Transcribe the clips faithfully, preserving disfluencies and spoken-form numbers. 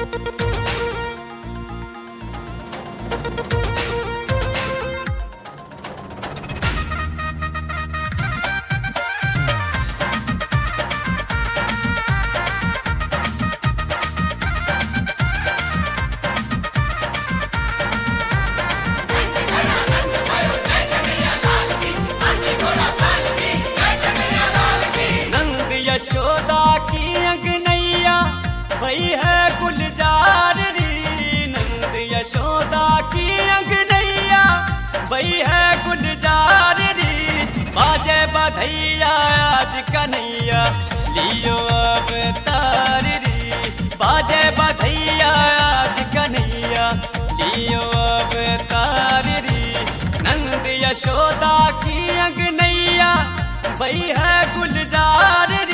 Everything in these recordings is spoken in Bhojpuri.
यशोदा की अंगनैया भई है गुलजार री। नंद यशोदा की अंगनैया भई है गुलजार री। बाजे बधैया आज कन्हैया लियो अवतार री। बाजे बधैया आज कन्हैया लियो अवतार री। नंद यशोदा की अंगनैया भई है गुलजार री।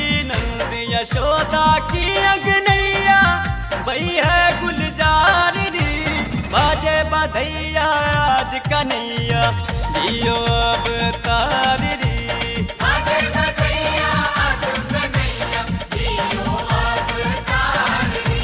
यशोदा की अंगनैया भई है गुलजार री। बाजे बधैया आज कन्हैया लियो अवतार री। बाजे बधैया आज कन्हैया लियो अवतार री।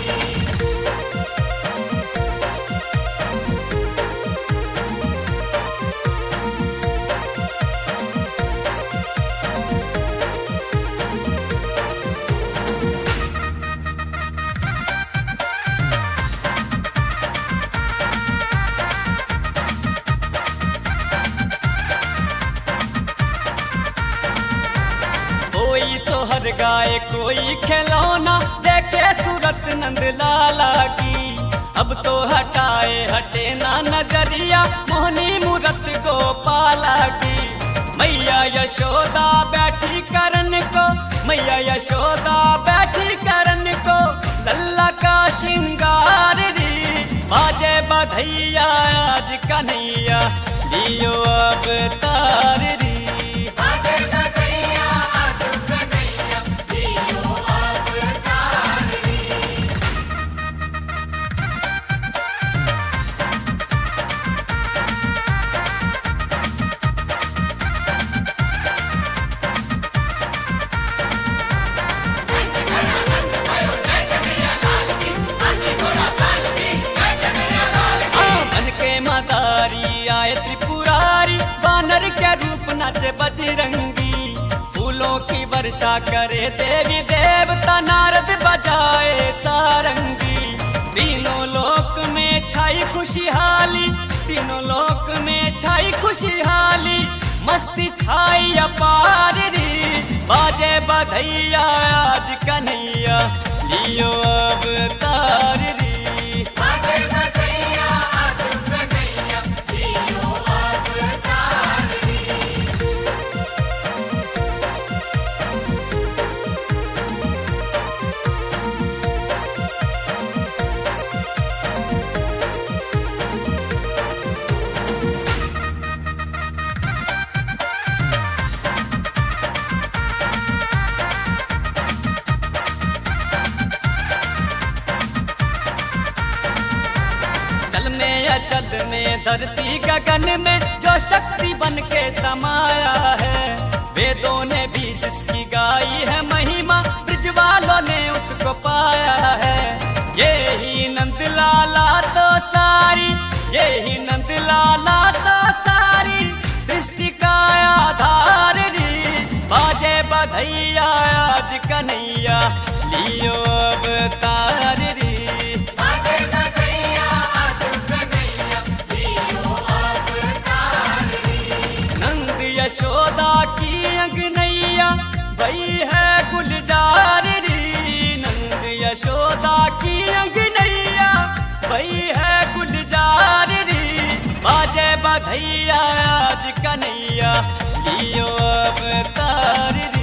कोई सोहर गाए कोई खिलौना देखे सूरत नंद लाला की। अब तो हटाए हटे ना नजरिया मोहनी मूरत गोपाला की। मैया यशोदा बैठी करन को मैया यशोदा बैठी करन को लल्ला का श्रृंगार री। बाजे बधैया आज कन्हैया लियो अवतार री। आए त्रिपुरारी बानर के रूप नाचे बजरंगी। फूलों की वर्षा करे देवी देवता नारद बजाए सारंगी। तीनों लोक में छाई खुशहाली तीनों लोक में छाई खुशहाली। मस्ती छाई अपार री। बाजे बधैया आज कन्हैया लियो अवतार री। जल में धरती गगन में जो शक्ति बन के समाया है। वेदों ने भी जिसकी गाई है महिमा ब्रज वालों ने उसको पाया है। ये ही नंद लाला तो सारी ये ही नंद लाला तो सारी सृष्टि का आधार री। बाजे बधैया आज कन्हैया लियो अवतार री। यशोदा की अंगनैया भई है गुलजार री। नंद यशोदा की अंगनैया भई है गुलजार री। बाजे बधैया आज कन्हैया लियो अवतार री।